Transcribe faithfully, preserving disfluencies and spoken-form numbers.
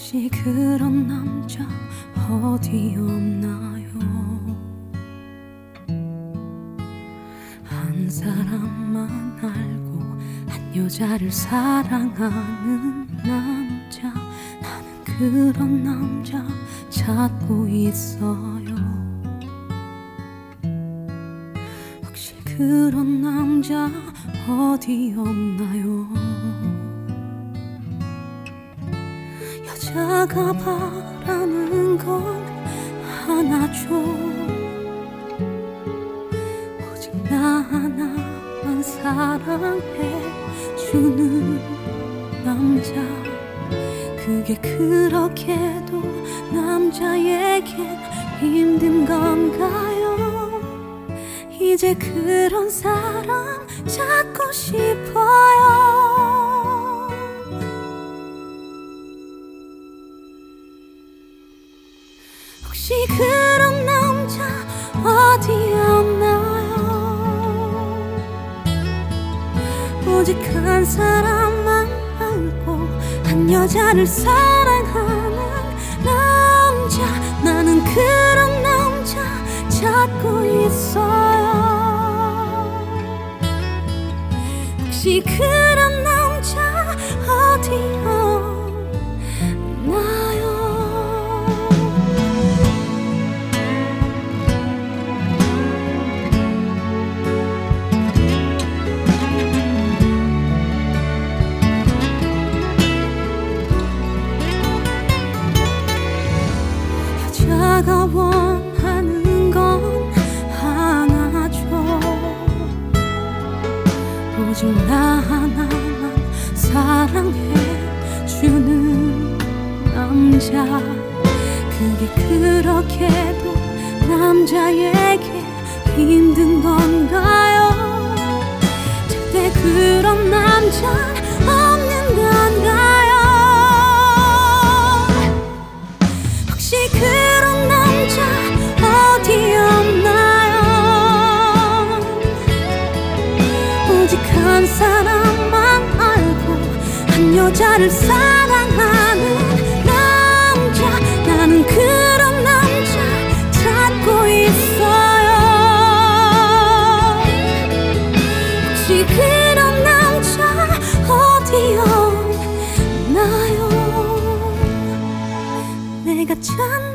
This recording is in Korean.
혹시 그런 남자 어디 없나요? 한 사람만 알고 한 여자를 사랑하는 남자, 나는 그런 남자 찾고 있어요. 혹시 그런 남자 어디 없나요? 여자가 바라는 건 하나죠. 오직 나 하나만 사랑해 주는 남자. 그게 그렇게도 남자에겐 힘든 건가요? 이제 그런 사람 찾고 싶어요. 혹시 그런 남자 어디 없나요? 오직 한 사람만 알고 한 여자를 사랑하는 남자, 나는 그런 남자 찾고 있어요. 혹시 그런 남자 어디 없나요? 여자가 원하는 건 하나죠. 오직 나 하나만 사랑해 주는 남자. 그게 그렇게도 남자에게 힘든 건가요? 절대 그런 남자 없는 건가요? 혹시 그런 남자 어디 없나요? 오직 한 사람만 알고 한 여자를 사랑하는 남자, 나는 그런 남자 찾고 있어요. 혹시 그런 남자 어디 없나요? 내가 찾는